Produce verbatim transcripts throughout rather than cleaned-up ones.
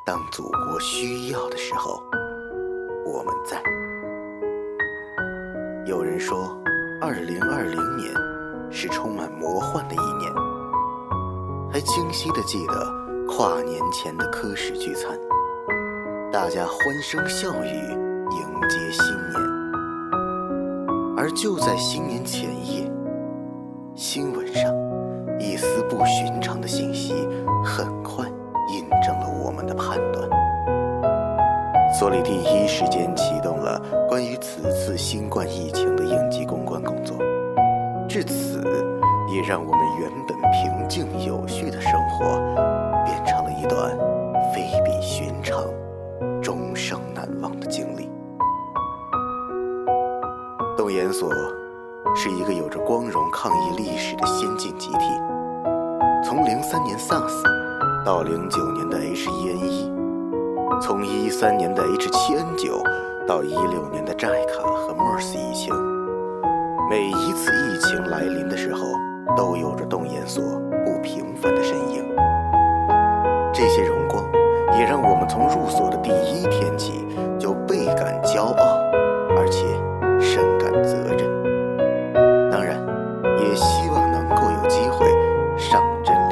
当祖国需要的时候，我们在。有人说二零二零年是充满魔幻的一年，还清晰地记得跨年前的科室聚餐，大家欢声笑语迎接新年。而就在新年前夜，新闻上一丝不寻常的信息很快印证了我们的判断。所里第一时间启动了关于此次新冠疫情的应急公关工作，至此也让我们原本平静有序的生活变成了一段非比寻常、终生难忘的经历。动研所是一个有着光荣抗疫历史的先进集体，从零三年 SARS 到零九年的 H 一 N 一，从一三年的 H 七 N 九到一六年的寨卡和 MERS 疫情，每一次疫情来临的时候，都有着动研所不平凡的身影。这些荣光也让我们从入所的第一天起就倍感骄傲，而且深感责任。当然，也希望能够有机会上阵立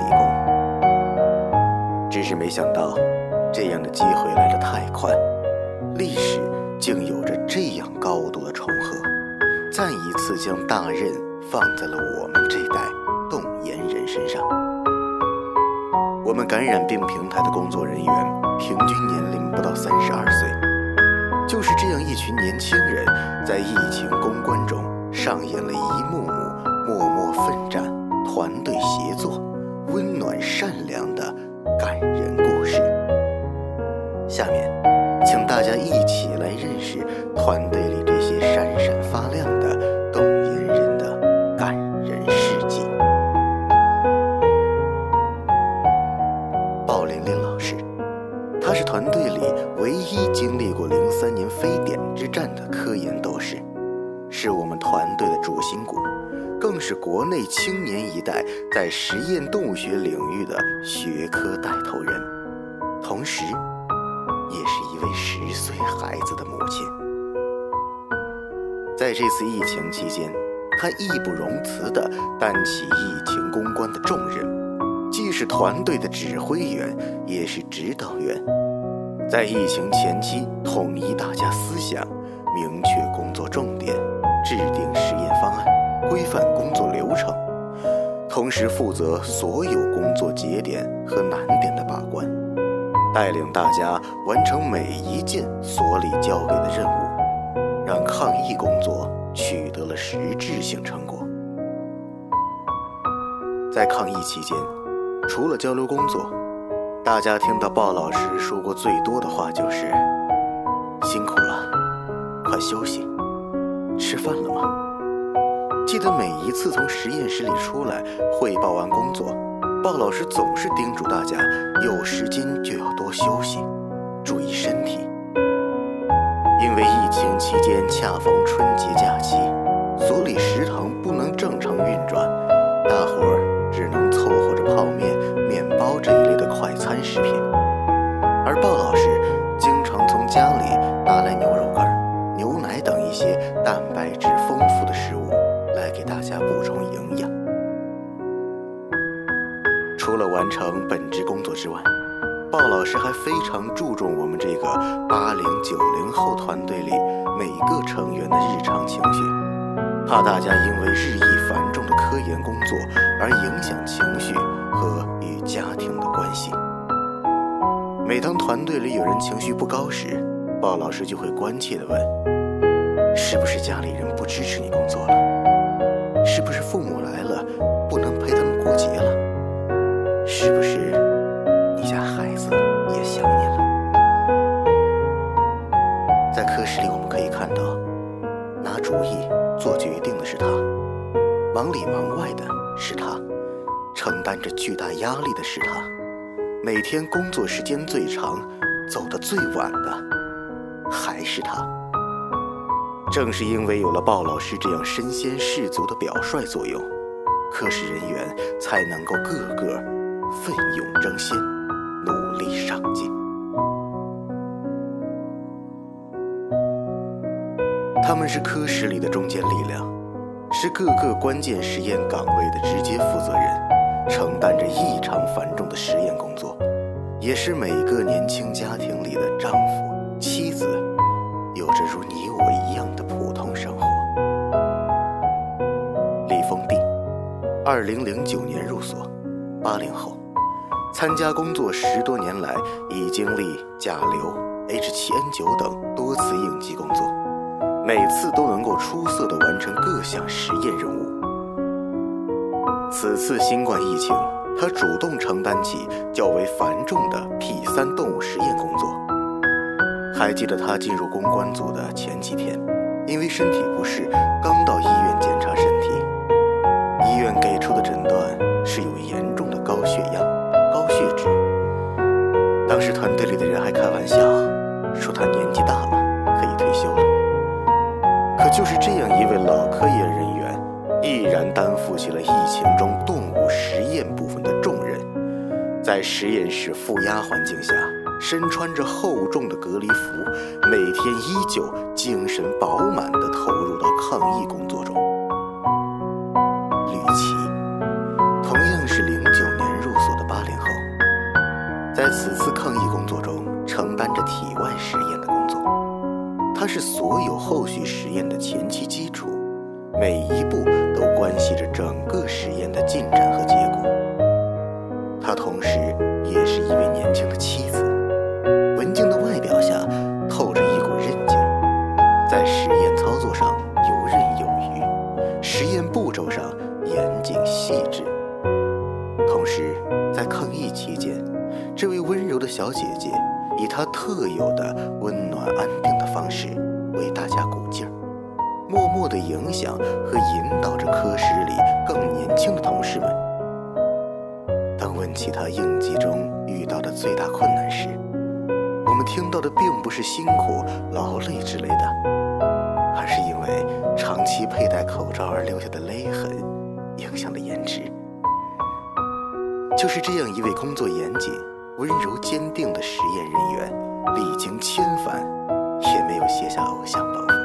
功。只是没想到，这样的机会来得太快，历史竟有着这样高度的重合，再一次将大任放在了我们这代动研人身上。我们感染病平台的工作人员平均年龄不到三十二岁，就是这样一群年轻人，在疫情公关中上演了一幕幕默默奋战、团队协作、温暖善良的感人故事。下面请大家一起来认识团队里这些闪闪发亮的动研人的感人事迹。鲍琳琳老师，她是团队里唯一经历过零三年非典之战的科研斗士，是我们团队的主心骨，更是国内青年一代在实验动物学领域的学科带头人，同时也是一位十岁孩子的母亲。在这次疫情期间，她义不容辞地担起疫情公关的重任，既是团队的指挥员，也是指导员。在疫情前期，统一大家思想，明确工作重点，制定实验方案，规范工作流程，同时负责所有工作节点和难点的把关，带领大家完成每一件所里交给的任务，让抗疫工作取得了实质性成果。在抗疫期间，除了交流工作，大家听到鲍老师说过最多的话就是辛苦了，快休息，吃饭了吗？记得每一次从实验室里出来汇报完工作，鲍老师总是叮嘱大家有时间就要多休息，注意身体。因为疫情期间恰逢春节假期，所里食堂不能正常运转，大伙儿只能凑合着泡面、面包这一类的快餐食品。而鲍老师经常从家里拿来牛肉干、牛奶等一些蛋白质丰富的食物来给大家补充营养。除了完成本职工作之外，鲍老师还非常注重我们这个八零九零后团队里每个成员的日常情绪，怕大家因为日益繁重的科研工作而影响情绪和与家庭的关系。每当团队里有人情绪不高时，鲍老师就会关切地问，是不是家里人不支持你工作了？是不是父母来了不能陪他们过节了？是不是你家孩子也想你了？在科室里我们可以看到，拿主意做决定的是他，忙里忙外的是他，承担着巨大压力的是他，每天工作时间最长走得最晚的还是他。正是因为有了鲍老师这样身先士卒的表率作用，科室人员才能够个个奋勇争先，努力上进。 他们是科室里的中坚力量，是各个关键实验岗位的直接负责人，承担着异常繁重的实验工作，也是每个年轻家庭里的丈夫、妻子，有着如你我一样的普通生活。李峰弟，二零零九年入所，八零后，参加工作十多年来，已经历甲流、H 七 N 九 等多次应急工作，每次都能够出色地完成各项实验任务。此次新冠疫情，他主动承担起较为繁重的 P 三 动物实验工作。还记得他进入公关组的前几天，因为身体不适，刚到医院检查身体，医院给出的诊断是有严重的高血压、高血脂。当时团队里的人还开玩笑说他年纪大了，可以退休了。可就是这样一位老科研人员，毅然担负起了疫情中动物实验部分的重任，在实验室负压环境下，身穿着厚重的隔离服，每天依旧精神饱满地投入到抗疫工作中。吕琦，同样是零九年入所的八零后，在此次抗疫工作中承担着体外实验的工作，它是所有后续实验的前期基础，每一步都关系着整个实验的进展和结果。他同时也是一位年轻的妻子，文静的外表下透着一股韧劲儿，在实验操作上游刃有余，实验步骤上严谨细致。同时在抗疫期间，这位温柔的小姐姐以她特有的温暖安定的方式为大家鼓劲儿，默默地影响和引导着科室里更年轻的同事们。当问起她应急中遇到的最大困难时，我们听到的并不是辛苦、劳累之类的，而是因为长期佩戴口罩而留下的勒痕影响了颜值。就是这样一位工作严谨、温柔坚定的实验人员，历经千帆，也没有卸下偶像包袱。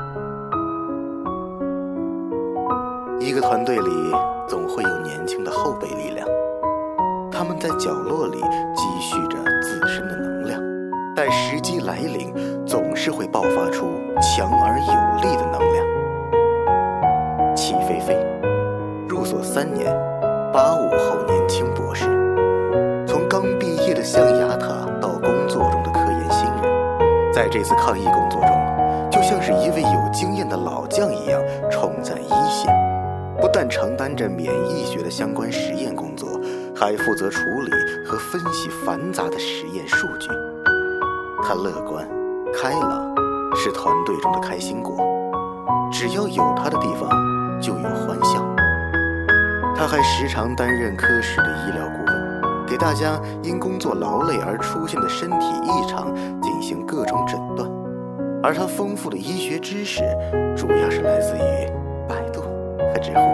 一个团队里总会有年轻的后备力量，他们在角落里积蓄着自身的能量，待时机来临，总是会爆发出强而有力的能量。齐飞飞，入所三年，八五后年轻博士，从刚毕业的象牙塔到工作中的科研新人，在这次抗疫工作中，就像是一位有经验的老将一样冲在一线，不但承担着免疫学的相关实验工作，还负责处理和分析繁杂的实验数据。他乐观开朗，是团队中的开心果，只要有他的地方就有欢笑。他还时常担任科室的医疗顾问，给大家因工作劳累而出现的身体异常进行各种诊断，而他丰富的医学知识主要是来自于百度和知乎。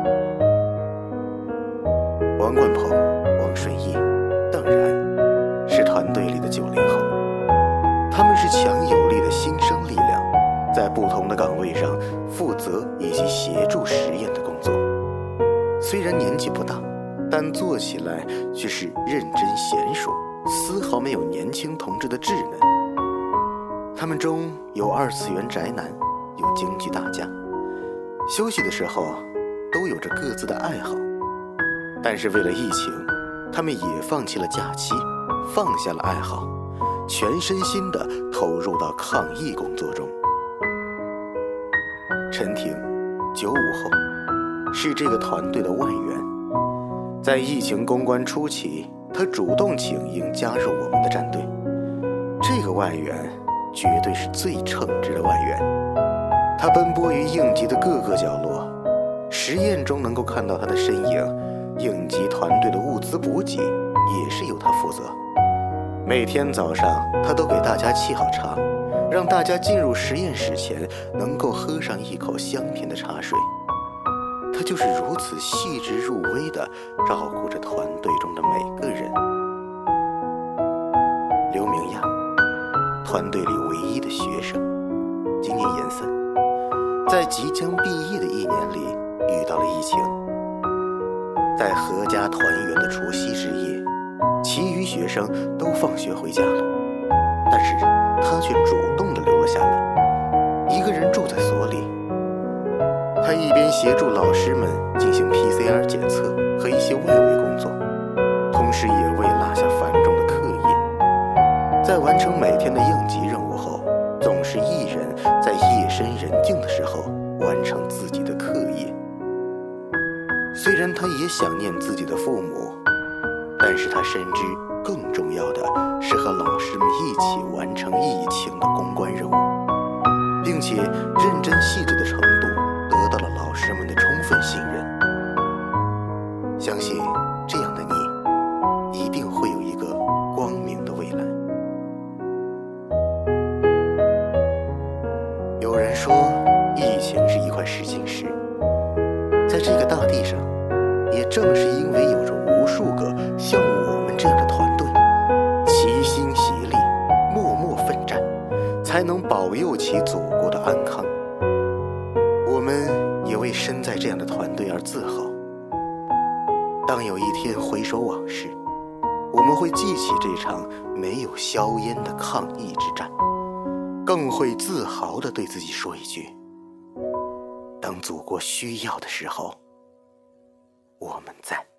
王冠鹏、王顺义、邓然是团队里的九零后，他们是强有力的新生力量，在不同的岗位上负责以及协助实验的工作。虽然年纪不大，但做起来却是认真娴熟，丝毫没有年轻同志的稚嫩。他们中有二次元宅男，有京剧大家，休息的时候都有着各自的爱好。但是为了疫情，他们也放弃了假期，放下了爱好，全身心地投入到抗疫工作中。陈婷，九五后，是这个团队的外援。在疫情攻关初期，他主动请缨加入我们的战队。这个外援绝对是最称职的外援，他奔波于应急的各个角落，实验中能够看到他的身影，应急团队的物资补给也是由他负责。每天早上他都给大家沏好茶，让大家进入实验室前能够喝上一口香甜的茶水。他就是如此细致入微地照顾着团队中的每个人。刘明亚，团队里唯一的学生，今年研三， 在即将毕业的一年里遇到了疫情。在阖家团圆的除夕之夜，其余学生都放学回家了，但是他却主动地留了下来，一个人住在所里。他一边协助老师们进行 P C R 检测和一些外围工作，同时也未落下繁重的课业。在完成每天的应急任务后，总是一人在夜深人静的时候完成自己的课业。虽然他也想念自己的父母，但是他深知更重要的是和老师们一起完成疫情的公关任务，并且认真细致的程度得到了老师们的充分信任。相信这样的你一定会有一个光明的未来。有人说，疫情是一块石青石，在这个大地上，也正是因为有着无数个像我们这样的团队，齐心协力，默默奋战，才能保佑其祖国的安康。我们也为身在这样的团队而自豪。当有一天回首往事，我们会记起这场没有硝烟的抗疫之战，更会自豪地对自己说一句：当祖国需要的时候，我们在。